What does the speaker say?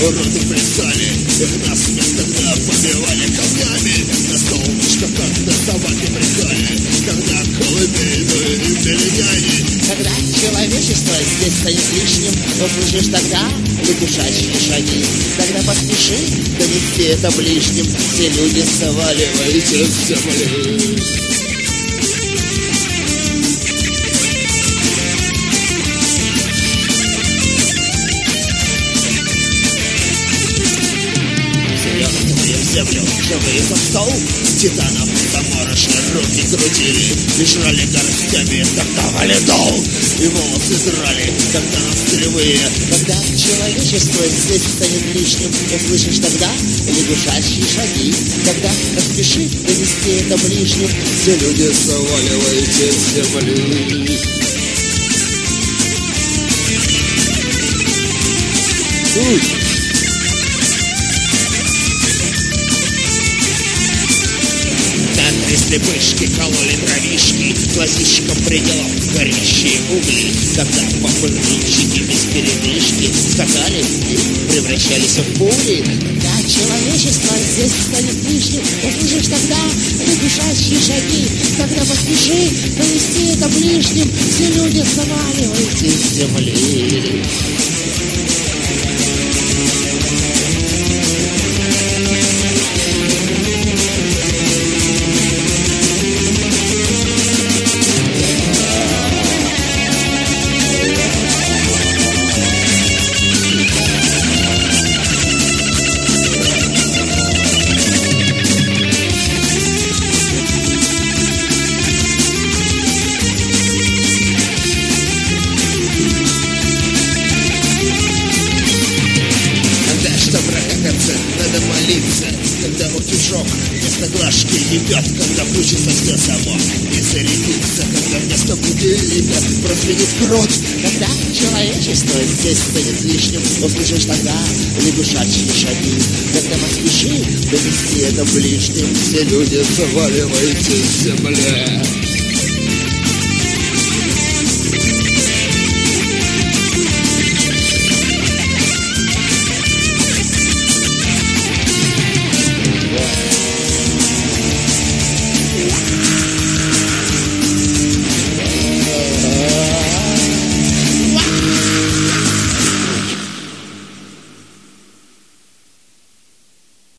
уроды плясали, их насмех тогда побивали камнями, на солнышко как-то собаки брехали, когда колыбельную им пели няни. Когда человечество здесь станет лишним, услышишь тогда лягушачьи шаги. Тогда поспеши донести это ближним, все люди заваливайте с земли. Землю, живые за стол, титаном заморожены руки крутили, и жрали горстями, тогда валидол, и волосы драли, когда настрелевые. Когда человечество здесь станет лишним, услышишь тогда лягушачьи шаги. Тогда поспеши донести это ближним, все люди заваливайте с земли. Слепышки кололи дровишки, глазищиком приделав горящие угли. Когда попрыгнички без передышки скакали и превращались в пули. Когда человечество здесь станет лишним, услышишь тогда лягушачьи шаги. Когда поспеши донести это ближним, все люди заваливайте с земли. Надо молиться, когда утюжок вместо глажки ебет, когда включится все само и зарядится, когда вместо будильника прозвенит крот. Когда человечество здесь станет лишним, услышишь тогда лягушачьи шаги. Когда поспеши донести это ближним, все люди заваливайте с земли.